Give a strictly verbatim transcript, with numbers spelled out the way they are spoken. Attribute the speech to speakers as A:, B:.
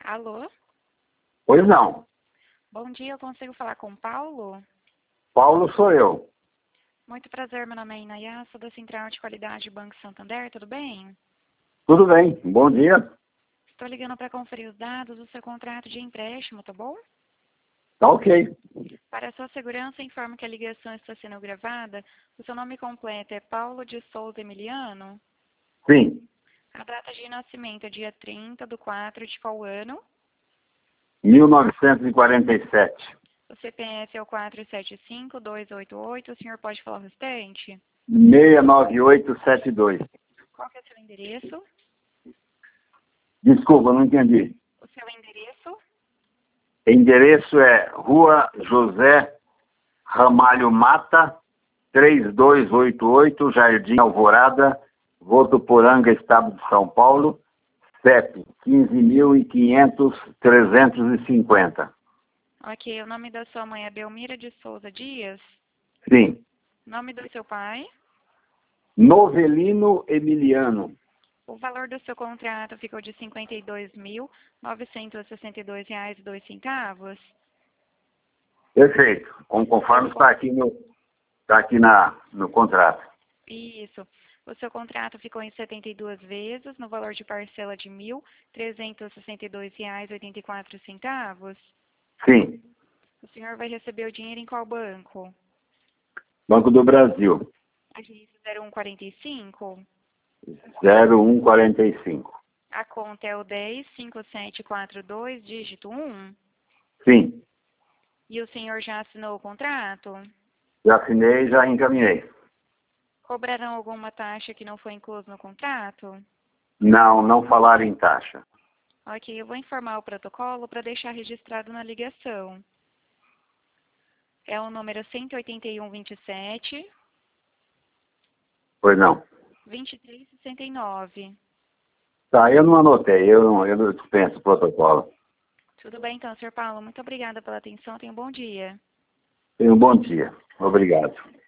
A: Alô?
B: Pois não.
A: Bom dia, eu consigo falar com o Paulo?
B: Paulo sou eu.
A: Muito prazer, meu nome é Inaya, sou da Central de Qualidade Banco Santander, tudo bem?
B: Tudo bem, bom dia.
A: Estou ligando para conferir os dados do seu contrato de empréstimo, tá bom?
B: Tá ok.
A: Para a sua segurança, informo que a ligação está sendo gravada. O seu nome completo é Paulo de Souza Emiliano?
B: Sim,
A: A data de nascimento é dia trinta de quatro de qual ano?
B: mil novecentos e quarenta e sete.
A: O C P F é o quatro sete cinco dois oito oito, o senhor pode falar o restante?
B: seis nove oito sete dois.
A: Qual que é o seu endereço?
B: Desculpa, não entendi.
A: O seu endereço?
B: Endereço é Rua José Ramalho Mata, três dois oito oito, Jardim Alvorada, Votuporanga, Estado de São Paulo, C E P quinze mil e quinhentos, trezentos e cinquenta.
A: Ok, o nome da sua mãe é Belmira de Souza Dias?
B: Sim.
A: Nome do seu pai?
B: Novelino Emiliano.
A: O valor do seu contrato ficou de cinquenta e dois mil, novecentos e sessenta e dois reais e dois centavos.
B: Perfeito. Como conforme está aqui no, está aqui na, no contrato.
A: Isso. O seu contrato ficou em setenta e duas vezes, no valor de parcela de mil trezentos e sessenta e dois reais e oitenta e quatro centavos.
B: Sim.
A: O senhor vai receber o dinheiro em qual banco?
B: Banco do Brasil.
A: Agência zero um quarenta e cinco?
B: zero um quarenta e cinco.
A: A conta é o dez cinco sete quatro dois, dígito um.
B: Sim.
A: E o senhor já assinou o contrato?
B: Já assinei e já encaminhei.
A: Cobrarão alguma taxa que não foi inclusa no contrato?
B: Não, não falaram em taxa.
A: Ok, eu vou informar o protocolo para deixar registrado na ligação. É o número cento e oitenta e um, vinte e sete,
B: Pois não.
A: vinte e três sessenta e nove.
B: Tá, eu não anotei, eu não, eu não dispenso o protocolo.
A: Tudo bem então, senhor Paulo. Muito obrigada pela atenção. Tenha um bom dia.
B: Tenha um bom dia. Obrigado.